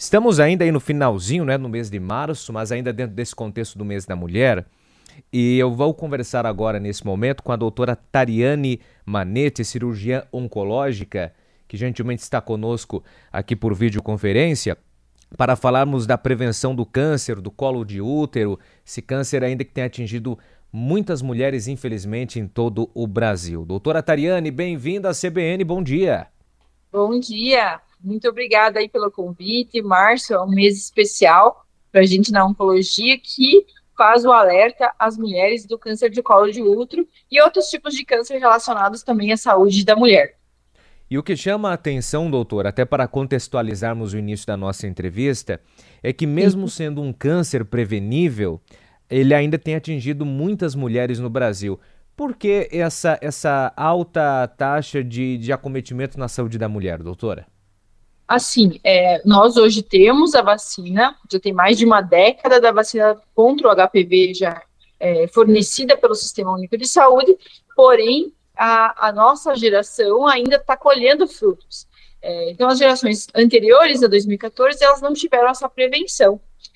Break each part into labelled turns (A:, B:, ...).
A: Estamos ainda aí no finalzinho, né, no mês de março, mas ainda dentro desse contexto do mês da mulher. E eu vou conversar agora, nesse momento, com a doutora Tariane Manetti, cirurgiã oncológica, que gentilmente está conosco aqui por videoconferência, para falarmos da prevenção do câncer, do colo de útero, esse câncer ainda que tem atingido muitas mulheres, infelizmente, em todo o Brasil. Doutora Tariane, bem-vinda à CBN, bom dia.
B: Bom dia, muito obrigada aí pelo convite. Março é um mês especial para a gente na oncologia que faz o alerta às mulheres do câncer de colo de útero e outros tipos de câncer relacionados também à saúde da mulher.
A: E o que chama a atenção, doutor, até para contextualizarmos o início da nossa entrevista, é que mesmo
B: Sim.
A: sendo um câncer prevenível, ele ainda tem atingido muitas mulheres no Brasil. Por que essa alta taxa de acometimento na saúde da mulher, doutora?
B: Assim, nós hoje temos a vacina, já tem mais de uma década da vacina contra o HPV já fornecida pelo Sistema Único de Saúde, porém, a nossa geração ainda está colhendo frutos. Então, as gerações anteriores a 2014, elas não tiveram essa prevenção.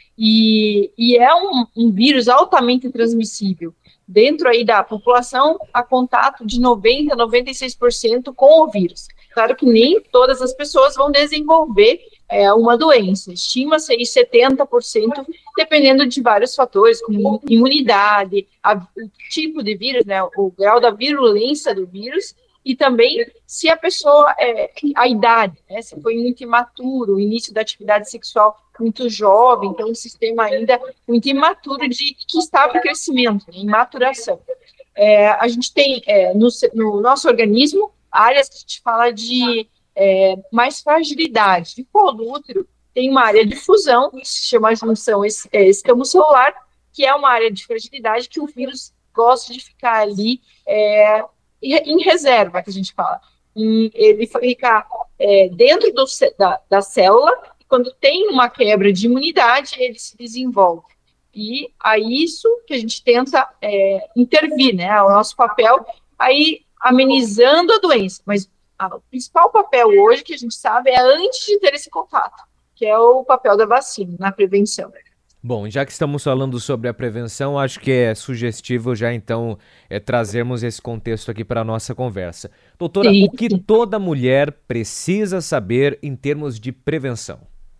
B: E é um vírus altamente transmissível. Dentro aí da população, há contato de 90% a 96% com o vírus. Claro que nem todas as pessoas vão desenvolver uma doença. Estima-se aí 70%, dependendo de vários fatores, como imunidade, o tipo de vírus, né, o grau da virulência do vírus, e também se a pessoa, a idade, né, se foi muito imaturo, o início da atividade sexual muito jovem, então um sistema ainda muito imaturo que está em crescimento, em maturação. A gente tem no nosso organismo áreas que a gente fala de mais fragilidade. De colo do útero tem uma área de fusão, que se chama junção escamocelular, que é uma área de fragilidade que o vírus gosta de ficar ali em reserva, que a gente fala. Ele fica dentro da célula, e quando tem uma quebra de imunidade, ele se desenvolve. E a isso que a gente tenta intervir, né? O nosso papel aí amenizando a doença, mas o principal papel hoje que a gente sabe é antes de ter esse contato, que é o papel da vacina na prevenção.
A: Bom, já que estamos falando sobre a prevenção, acho que é sugestivo já então trazermos esse contexto aqui para a nossa conversa. Doutora, o
B: Sim,
A: que toda mulher precisa saber em termos de prevenção?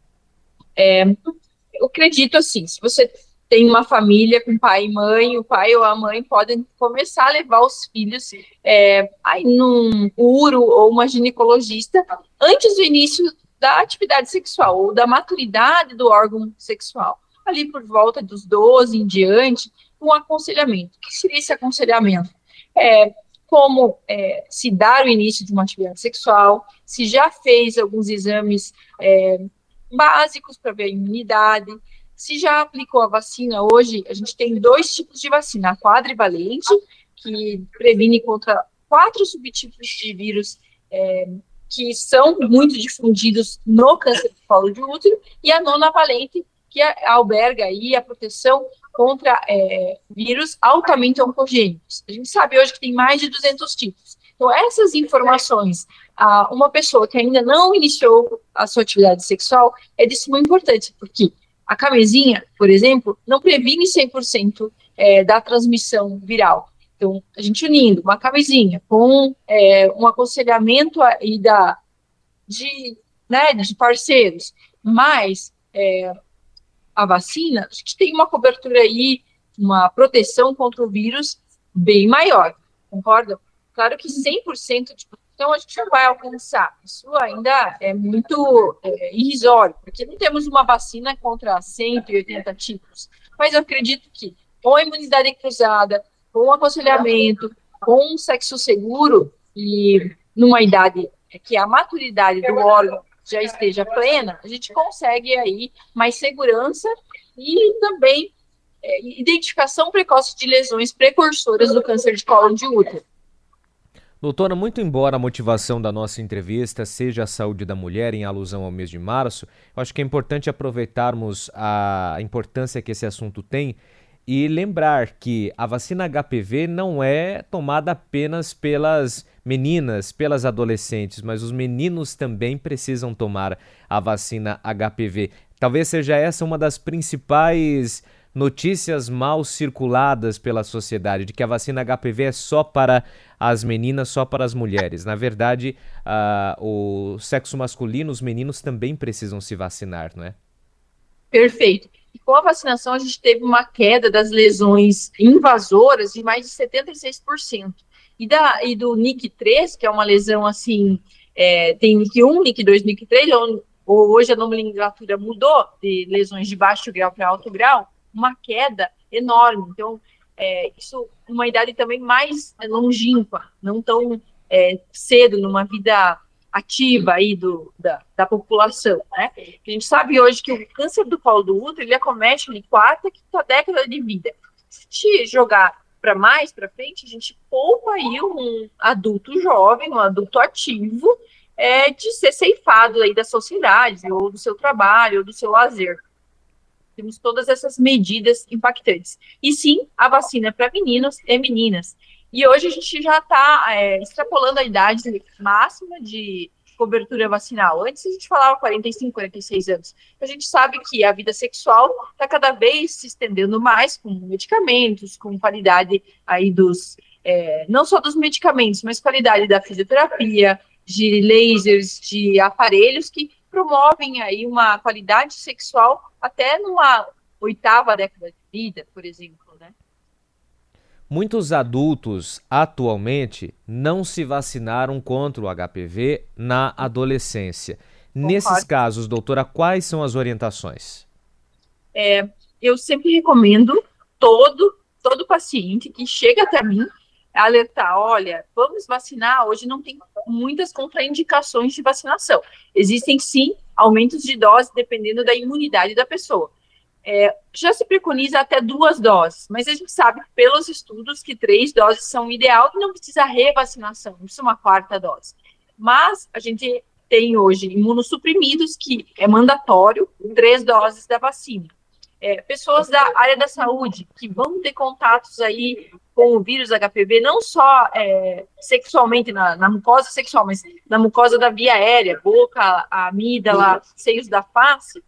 B: eu acredito assim, se você tem uma família com pai e mãe, o pai ou a mãe podem começar a levar os filhos aí num uro ou uma ginecologista antes do início da atividade sexual ou da maturidade do órgão sexual, ali por volta dos 12 em diante, um aconselhamento. O que seria esse aconselhamento? Como se dar o início de uma atividade sexual, se já fez alguns exames básicos para ver a imunidade, se já aplicou a vacina. Hoje a gente tem dois tipos de vacina, a quadrivalente, que previne contra 4 subtipos de vírus que são muito difundidos no câncer do colo de útero, e a nonavalente, que alberga aí a proteção contra vírus altamente oncogênicos. A gente sabe hoje que tem mais de 200 tipos. Então, essas informações, uma pessoa que ainda não iniciou a sua atividade sexual, é de suma importância, porque a camisinha, por exemplo, não previne 100% da transmissão viral. Então, a gente unindo uma camisinha com um aconselhamento aí de parceiros, mais a vacina, a gente tem uma cobertura aí, uma proteção contra o vírus bem maior, concorda? Claro que 100% de proteção a gente não vai alcançar, isso ainda é muito irrisório, porque não temos uma vacina contra 180 tipos, mas eu acredito que com a imunidade cruzada, com o aconselhamento, com um sexo seguro e numa idade que a maturidade do órgão já esteja plena, a gente consegue aí mais segurança e também identificação precoce de lesões precursoras do câncer de colo de útero.
A: Doutora, muito embora a motivação da nossa entrevista seja a saúde da mulher em alusão ao mês de março, eu acho que é importante aproveitarmos a importância que esse assunto tem E lembrar que a vacina HPV não é tomada apenas pelas meninas, pelas adolescentes, mas os meninos também precisam tomar a vacina HPV. Talvez seja essa uma das principais notícias mal circuladas pela sociedade, de que a vacina HPV é só para as meninas, só para as mulheres. Na verdade, o sexo masculino, os meninos também precisam se vacinar, não é?
B: Perfeito. E com a vacinação, a gente teve uma queda das lesões invasoras de mais de 76%. E do NIC3, que é uma lesão assim, tem NIC1, NIC2, NIC3, hoje a nomenclatura mudou de lesões de baixo grau para alto grau, uma queda enorme. Então, isso uma idade também mais longínqua, não tão cedo numa vida ativa aí da população, né? A gente sabe hoje que o câncer do colo do útero, ele acomete em quarta, quinta década de vida. Se te jogar para frente, a gente poupa aí um adulto jovem, um adulto ativo, de ser ceifado aí da sociedade, ou do seu trabalho, ou do seu lazer. Temos todas essas medidas impactantes. E sim, a vacina para meninos e meninas. E hoje a gente já está extrapolando a idade máxima de cobertura vacinal. Antes a gente falava 45, 46 anos. A gente sabe que a vida sexual está cada vez se estendendo mais com medicamentos, com qualidade aí não só dos medicamentos, mas qualidade da fisioterapia, de lasers, de aparelhos que promovem aí uma qualidade sexual até numa 8ª década de vida, por exemplo, né?
A: Muitos adultos atualmente não se vacinaram contra o HPV na adolescência. Concordo. Nesses casos, doutora, quais são as orientações?
B: Eu sempre recomendo todo paciente que chega até mim alertar, olha, vamos vacinar, hoje não tem muitas contraindicações de vacinação. Existem sim aumentos de dose dependendo da imunidade da pessoa. Já se preconiza até 2 doses, mas a gente sabe pelos estudos que 3 doses são ideal e não precisa revacinação, não precisa uma 4ª dose. Mas a gente tem hoje imunossuprimidos que é mandatório 3 doses da vacina. Pessoas da área da saúde que vão ter contatos aí com o vírus HPV, não só sexualmente, na mucosa sexual, mas na mucosa da via aérea, boca, amígdala, seios da face.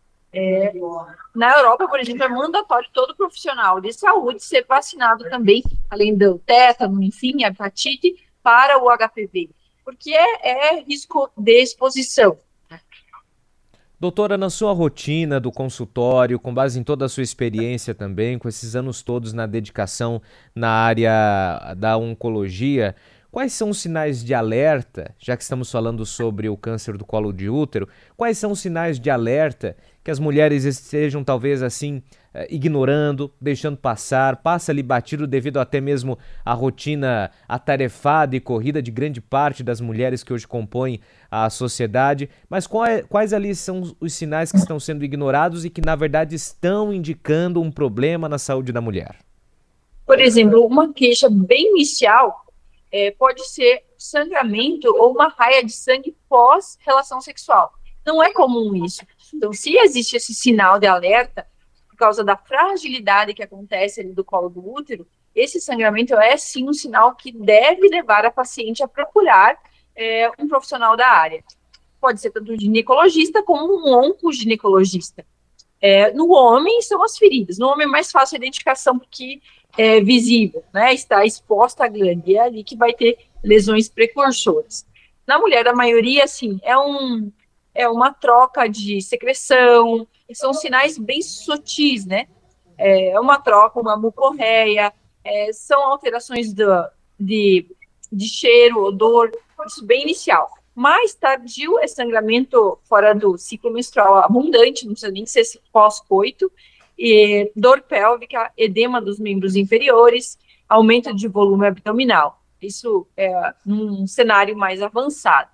B: Na Europa, por exemplo, é mandatório todo profissional de saúde ser vacinado também, além do tétano, enfim, a hepatite, para o HPV, porque é risco de exposição.
A: Doutora, na sua rotina do consultório, com base em toda a sua experiência também, com esses anos todos na dedicação na área da oncologia, quais são os sinais de alerta, já que estamos falando sobre o câncer do colo de útero, quais são os sinais de alerta que as mulheres estejam talvez assim ignorando, deixando passar, passa ali batido devido até mesmo à rotina atarefada e corrida de grande parte das mulheres que hoje compõem a sociedade, mas quais ali são os sinais que estão sendo ignorados e que na verdade estão indicando um problema na saúde da mulher?
B: Por exemplo, uma queixa bem inicial pode ser sangramento ou uma raia de sangue pós-relação sexual. Não é comum isso. Então, se existe esse sinal de alerta, por causa da fragilidade que acontece ali do colo do útero, esse sangramento é sim um sinal que deve levar a paciente a procurar um profissional da área. Pode ser tanto um ginecologista como um oncoginecologista. No homem são as feridas. No homem é mais fácil a identificação porque é visível, né? Está exposta à glândula, é ali que vai ter lesões precursoras. Na mulher, a maioria, assim, é uma troca de secreção, são sinais bem sutis, né? É uma troca, uma mucorreia, são alterações de cheiro, odor, isso bem inicial. Mais tardio é sangramento fora do ciclo menstrual abundante, não precisa nem ser pós-coito, dor pélvica, edema dos membros inferiores, aumento de volume abdominal. Isso é num cenário mais avançado.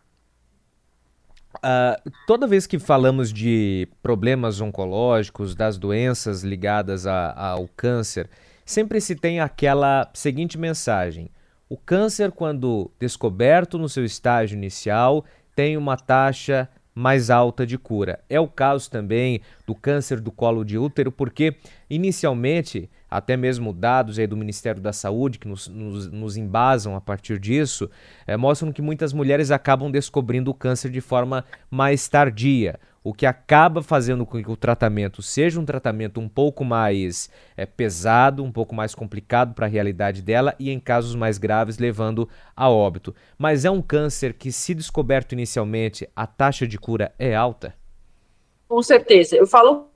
A: Toda vez que falamos de problemas oncológicos, das doenças ligadas ao câncer, sempre se tem aquela seguinte mensagem: o câncer, quando descoberto no seu estágio inicial, tem uma taxa mais alta de cura. É o caso também do câncer do colo de útero, porque inicialmente até mesmo dados aí do Ministério da Saúde, que nos embasam a partir disso, mostram que muitas mulheres acabam descobrindo o câncer de forma mais tardia, o que acaba fazendo com que o tratamento seja um tratamento um pouco mais pesado, um pouco mais complicado para a realidade dela e, em casos mais graves, levando a óbito. Mas é um câncer que, se descoberto inicialmente, a taxa de cura é alta?
B: Com certeza. Eu falo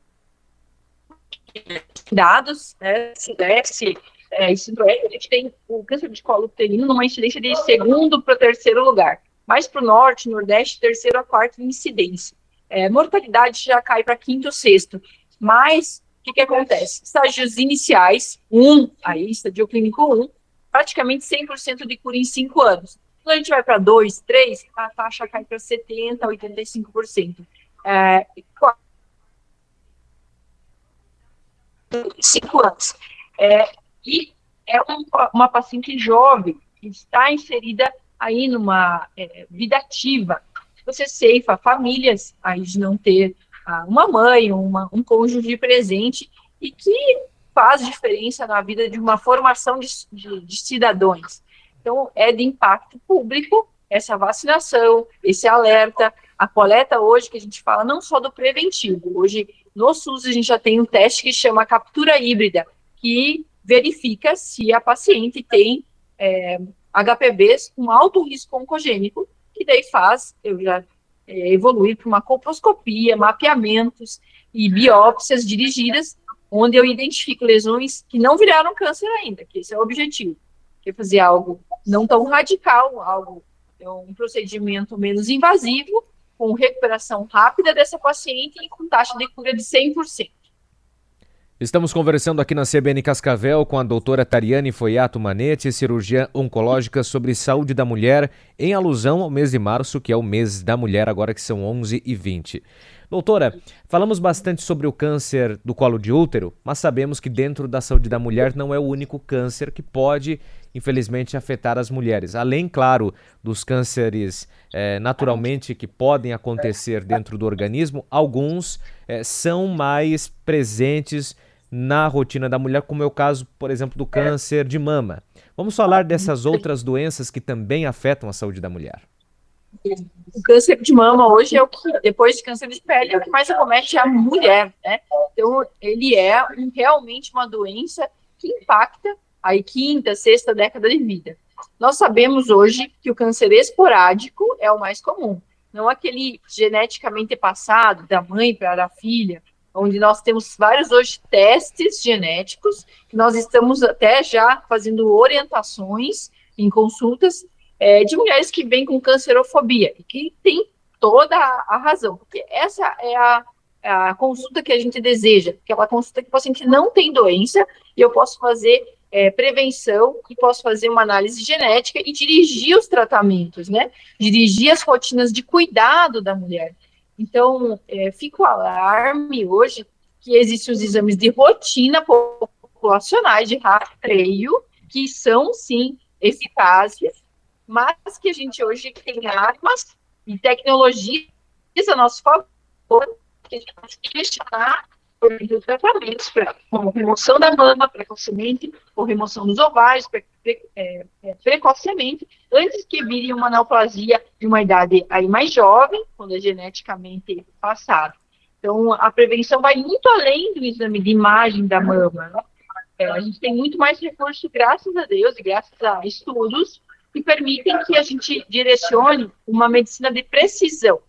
B: dados, né, a gente tem o câncer de colo uterino numa incidência de segundo para terceiro lugar, mais para o norte, nordeste, terceiro a quarto incidência. Mortalidade já cai para quinto, sexto, mas o que acontece? Estágios iniciais, estadio clínico 1, praticamente 100% de cura em 5 anos. Quando a gente vai para 2, 3, a taxa cai para 70%, 85%. 5 anos. E é uma paciente jovem que está inserida aí numa vida ativa. Você ceifa famílias aí de não ter uma mãe, um cônjuge presente e que faz diferença na vida de uma formação de cidadãos. Então, é de impacto público essa vacinação, esse alerta, a coleta hoje que a gente fala não só do preventivo. Hoje, no SUS, a gente já tem um teste que chama captura híbrida, que verifica se a paciente tem HPVs com alto risco oncogênico, que daí evoluir para uma colposcopia, mapeamentos e biópsias dirigidas, onde eu identifico lesões que não viraram câncer ainda, que esse é o objetivo, que é fazer algo não tão radical, um procedimento menos invasivo, com recuperação rápida dessa paciente e com taxa de cura de 100%.
A: Estamos conversando aqui na CBN Cascavel com a doutora Tariane Foiato Manetti, cirurgiã oncológica, sobre saúde da mulher, em alusão ao mês de março, que é o mês da mulher, agora que são 11h20. Doutora, falamos bastante sobre o câncer do colo de útero, mas sabemos que dentro da saúde da mulher não é o único câncer que pode, infelizmente, afetar as mulheres. Além, claro, dos cânceres naturalmente que podem acontecer dentro do organismo, alguns são mais presentes na rotina da mulher, como é o caso, por exemplo, do câncer de mama. Vamos falar dessas outras doenças que também afetam a saúde da mulher.
B: O câncer de mama hoje é o que, depois de câncer de pele, é o que mais acomete a mulher, né? Então, ele é realmente uma doença que impacta a quinta, sexta década de vida. Nós sabemos hoje que o câncer esporádico é o mais comum, não aquele geneticamente passado da mãe para a filha, onde nós temos vários hoje testes genéticos, que nós estamos até já fazendo orientações em consultas de mulheres que vêm com cancerofobia, e que tem toda a razão, porque essa é a consulta que a gente deseja, aquela consulta que o paciente não tem doença, e eu posso fazer prevenção, e posso fazer uma análise genética e dirigir os tratamentos, né? Dirigir as rotinas de cuidado da mulher. Então, fica o alarme hoje que existem os exames de rotina populacionais de rastreio, que são, sim, eficazes, mas que a gente hoje tem armas e tecnologias a nosso favor, que a gente pode questionar por meio de tratamentos, como remoção da mama precocemente, ou remoção dos ovários precocemente, antes que vire uma neoplasia de uma idade aí mais jovem, quando é geneticamente passado. Então, a prevenção vai muito além do exame de imagem da mama, né? A gente tem muito mais recurso, graças a Deus, e graças a estudos, que permitem que a gente direcione uma medicina de precisão.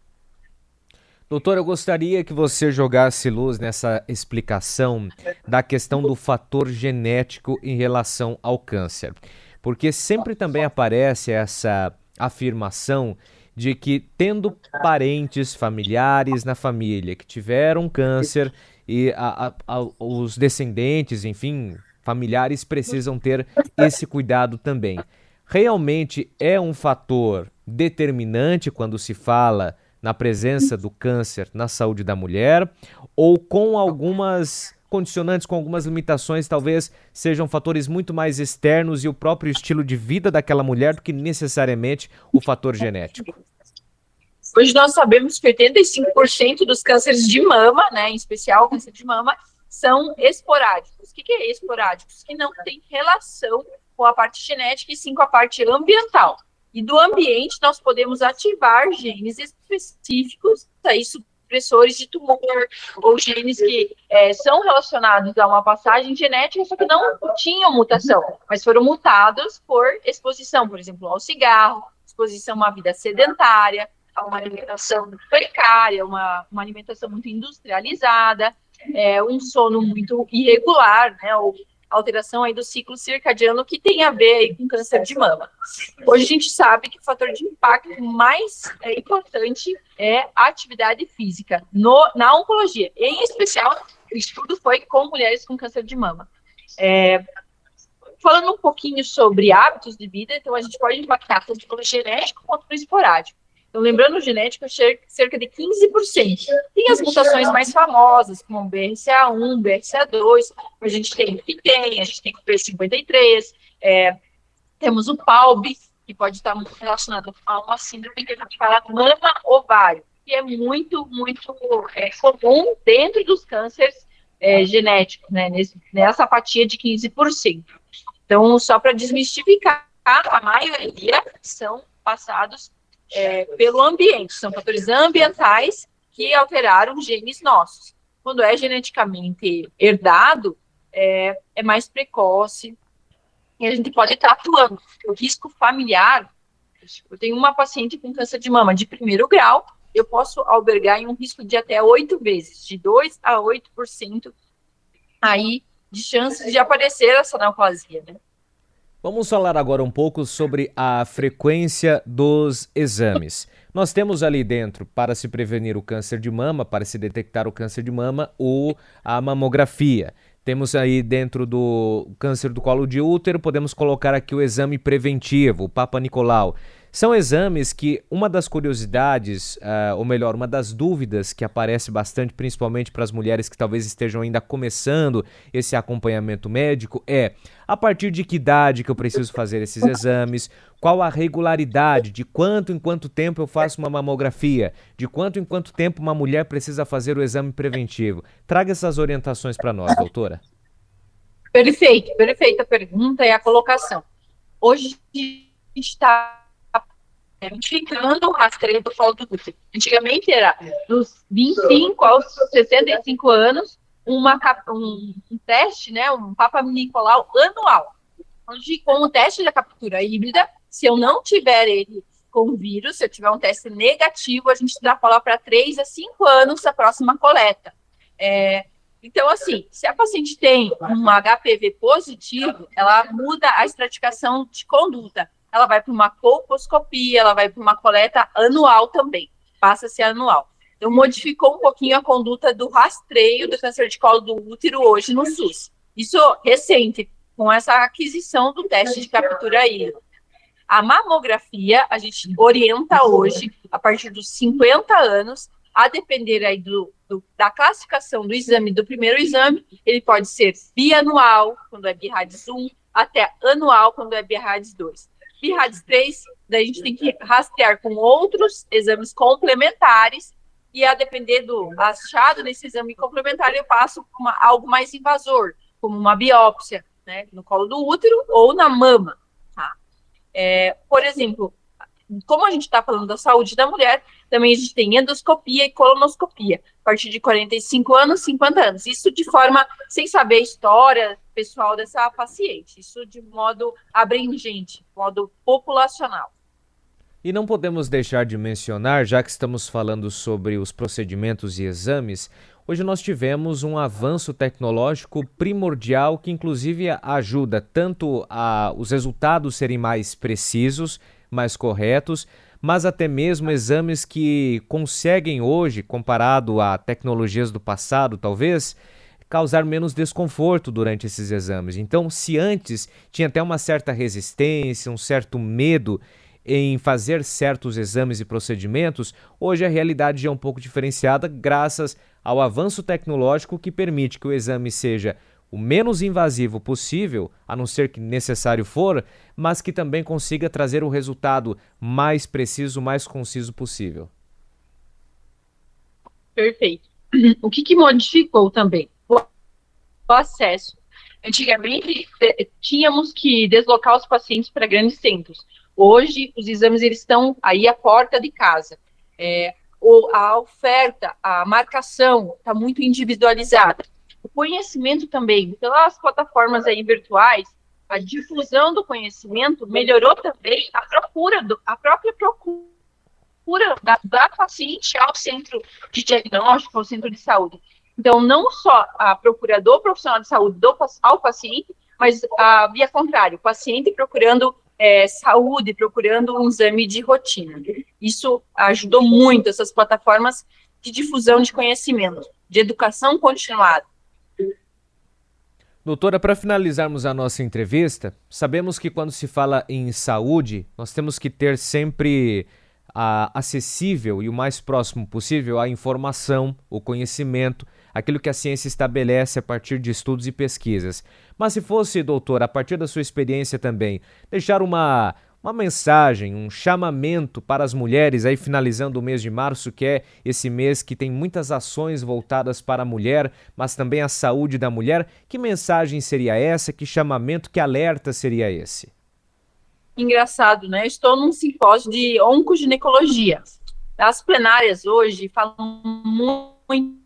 A: Doutora, eu gostaria que você jogasse luz nessa explicação da questão do fator genético em relação ao câncer, porque sempre também aparece essa afirmação de que, tendo parentes, familiares na família que tiveram câncer e os descendentes, enfim, familiares precisam ter esse cuidado também. Realmente é um fator determinante quando se fala na presença do câncer na saúde da mulher, ou com algumas condicionantes, com algumas limitações, talvez sejam fatores muito mais externos e o próprio estilo de vida daquela mulher do que necessariamente o fator genético?
B: Hoje nós sabemos que 85% dos cânceres de mama, né, em especial o câncer de mama, são esporádicos. O que é esporádicos? Que não tem relação com a parte genética e sim com a parte ambiental. E do ambiente nós podemos ativar genes específicos, aí supressores de tumor, ou genes que são relacionados a uma passagem genética, só que não tinham mutação, mas foram mutados por exposição, por exemplo, ao cigarro, exposição a uma vida sedentária, a uma alimentação precária, uma alimentação muito industrializada, um sono muito irregular, né, ou alteração aí do ciclo circadiano que tem a ver aí com câncer de mama. Hoje a gente sabe que o fator de impacto mais importante é a atividade física na oncologia. Em especial, o estudo foi com mulheres com câncer de mama. Falando um pouquinho sobre hábitos de vida, então a gente pode impactar tanto pelo genético quanto pelo esporádico. Então, lembrando, o genético é cerca de 15%. Tem as mutações mais famosas, como o BRCA1, BRCA2, a gente tem o FITEM, a gente tem o P53, temos o PALB, que pode estar muito relacionado a uma síndrome que a gente fala mama-ovário, que é muito, muito comum dentro dos cânceres genéticos, né, nessa fatia de 15%. Então, só para desmistificar, a maioria são passados pelo ambiente, são fatores ambientais que alteraram genes nossos. Quando é geneticamente herdado, é mais precoce e a gente pode estar atuando. O risco familiar, eu tenho uma paciente com câncer de mama de 1º grau, eu posso albergar em um risco de até 8 vezes, de 2 a 8% aí de chances de aparecer essa neoplasia, né?
A: Vamos falar agora um pouco sobre a frequência dos exames. Nós temos ali dentro, para se prevenir o câncer de mama, para se detectar o câncer de mama, a mamografia. Temos aí dentro do câncer do colo de útero, podemos colocar aqui o exame preventivo, o Papa Nicolau. São exames que uma das curiosidades, ou melhor, uma das dúvidas que aparece bastante, principalmente para as mulheres que talvez estejam ainda começando esse acompanhamento médico, a partir de que idade que eu preciso fazer esses exames, qual a regularidade, de quanto em quanto tempo eu faço uma mamografia, de quanto em quanto tempo uma mulher precisa fazer o exame preventivo. Traga essas orientações para nós, doutora.
B: Perfeita pergunta e a colocação. Hoje a gente está identificando o rastreio do colo do útero. Antigamente era dos 25 aos 65 anos, um teste, né, um Papa Nicolau anual, onde com o teste da captura híbrida, se eu não tiver ele com vírus, se eu tiver um teste negativo, a gente extrapola para 3 a 5 anos a próxima coleta. Então, assim, se a paciente tem um HPV positivo, ela muda a estratificação de conduta. Ela vai para uma colposcopia, ela vai para uma coleta anual também, passa a ser anual. Então, modificou um pouquinho a conduta do rastreio do câncer de colo do útero hoje no SUS. Isso recente, com essa aquisição do teste de captura híbrida. A mamografia, a gente orienta hoje, a partir dos 50 anos, a depender aí da classificação do exame, do primeiro exame, ele pode ser bianual, quando é BIRADS 1, até anual, quando é BIRADS 2. BIRADS 3, daí a gente tem que rastrear com outros exames complementares, e a depender do achado nesse exame complementar, eu passo para algo mais invasor, como uma biópsia, né, no colo do útero ou na mama. Tá? Por exemplo, como a gente está falando da saúde da mulher, também a gente tem endoscopia e colonoscopia, a partir de 45 anos, 50 anos. Isso de forma, sem saber a história pessoal dessa paciente, isso de modo abrangente, modo populacional.
A: E não podemos deixar de mencionar, já que estamos falando sobre os procedimentos e exames, hoje nós tivemos um avanço tecnológico primordial que inclusive ajuda tanto a os resultados serem mais precisos, mais corretos, mas até mesmo exames que conseguem hoje, comparado a tecnologias do passado, talvez, causar menos desconforto durante esses exames. Então, se antes tinha até uma certa resistência, um certo medo em fazer certos exames e procedimentos, hoje a realidade já é um pouco diferenciada graças ao avanço tecnológico que permite que o exame seja o menos invasivo possível, a não ser que necessário for, mas que também consiga trazer o resultado mais preciso, mais conciso possível.
B: Perfeito. O que modificou também? acesso. Antigamente, tínhamos que deslocar os pacientes para grandes centros. Hoje, os exames eles estão aí à porta de casa. A oferta, a marcação está muito individualizada. O conhecimento também, pelas plataformas aí virtuais, a difusão do conhecimento melhorou também a própria procura da paciente ao centro de diagnóstico, ao centro de saúde. Então, não só a procura do profissional de saúde ao paciente, mas via contrário, o paciente procurando saúde, procurando um exame de rotina. Isso ajudou muito essas plataformas de difusão de conhecimento, de educação continuada.
A: Doutora, para finalizarmos a nossa entrevista, sabemos que quando se fala em saúde, nós temos que ter sempre acessível e o mais próximo possível a informação, o conhecimento, aquilo que a ciência estabelece a partir de estudos e pesquisas. Mas se fosse, doutora, a partir da sua experiência também, deixar uma mensagem, um chamamento para as mulheres, aí finalizando o mês de março, que é esse mês que tem muitas ações voltadas para a mulher, mas também a saúde da mulher, que mensagem seria essa? Que chamamento, que alerta seria esse?
B: Engraçado, né? Eu estou num simpósio de oncoginecologia. As plenárias hoje falam muito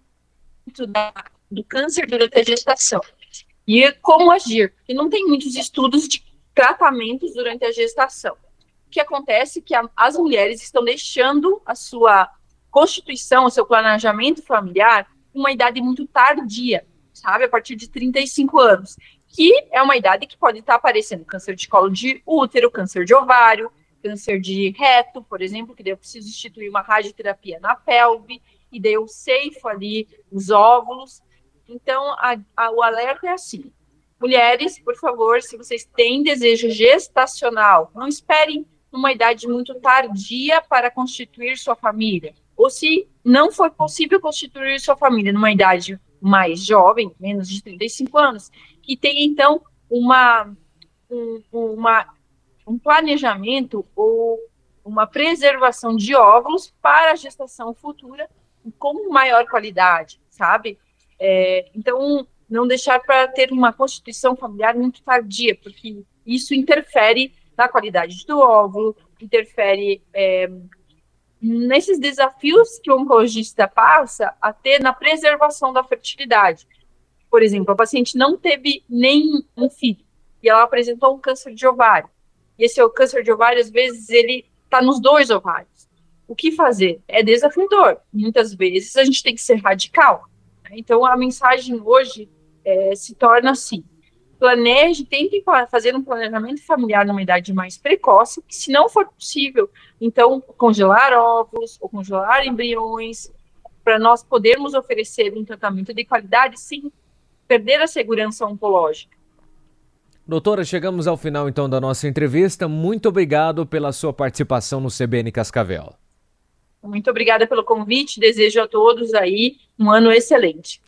B: do câncer durante a gestação e como agir, porque não tem muitos estudos de tratamentos durante a gestação. O que acontece é que as mulheres estão deixando a sua constituição, o seu planejamento familiar, uma idade muito tardia, sabe? A partir de 35 anos, que é uma idade que pode estar aparecendo câncer de colo de útero, câncer de ovário, câncer de reto, por exemplo, que daí eu preciso instituir uma radioterapia na pelve, e daí eu ceifo ali os óvulos. Então, o alerta é assim: mulheres, por favor, se vocês têm desejo gestacional, não esperem uma idade muito tardia para constituir sua família. Ou se não for possível constituir sua família numa idade mais jovem, menos de 35 anos, que tenha, então, um planejamento ou uma preservação de óvulos para a gestação futura com maior qualidade, sabe? Então, não deixar para ter uma constituição familiar muito tardia, porque isso interfere na qualidade do óvulo, interfere nesses desafios que o oncologista passa a ter na preservação da fertilidade. Por exemplo, a paciente não teve nem um filho, e ela apresentou um câncer de ovário. E esse câncer de ovário, às vezes, ele está nos 2 ovários. O que fazer? É desafiador. Muitas vezes a gente tem que ser radical. Então, a mensagem hoje se torna assim: tentem fazer um planejamento familiar numa idade mais precoce, que, se não for possível, então, congelar óvulos ou congelar embriões, para nós podermos oferecer um tratamento de qualidade sem perder a segurança oncológica.
A: Doutora, chegamos ao final então da nossa entrevista. Muito obrigado pela sua participação no CBN Cascavel.
B: Muito obrigada pelo convite, desejo a todos aí um ano excelente.